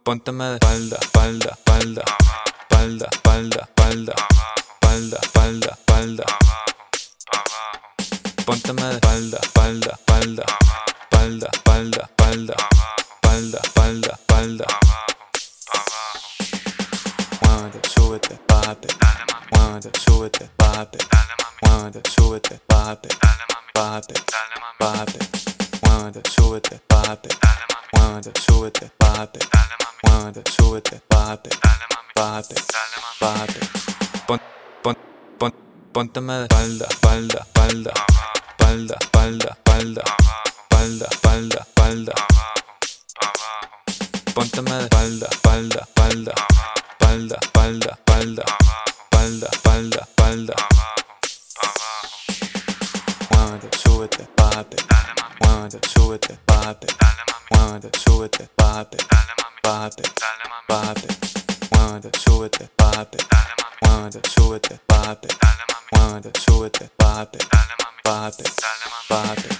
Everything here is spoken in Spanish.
Pónteme de espalda, espalda, espalda, espalda, espalda, espalda, espalda, espalda, espalda. Pónteme de espalda, espalda, espalda, espalda, espalda, espalda, espalda, espalda, espalda. Muévete, súbete, bájate. Muévete, súbete, bájate. Muévete, súbete, bájate. Bájate, bájate. Muévete, súbete, bájate. Muévete, súbete, bájate. Muévete, súbete, bájate. Bájate, bájate. Pónteme de espalda, espalda, espalda, espalda, espalda, espalda, espalda, espalda, espalda. Pónteme de espalda, espalda, espalda, espalda, espalda, espalda, espalda, espalda, espalda. Muévete, súbete, bájate. Muévete, súbete, bájate. Muévete, súbete, bájate. Bájate, bájate. Muévete, súbete, bájate. Muévete, súbete, bájate. Muévete, súbete, bájate. Bájate, bájate.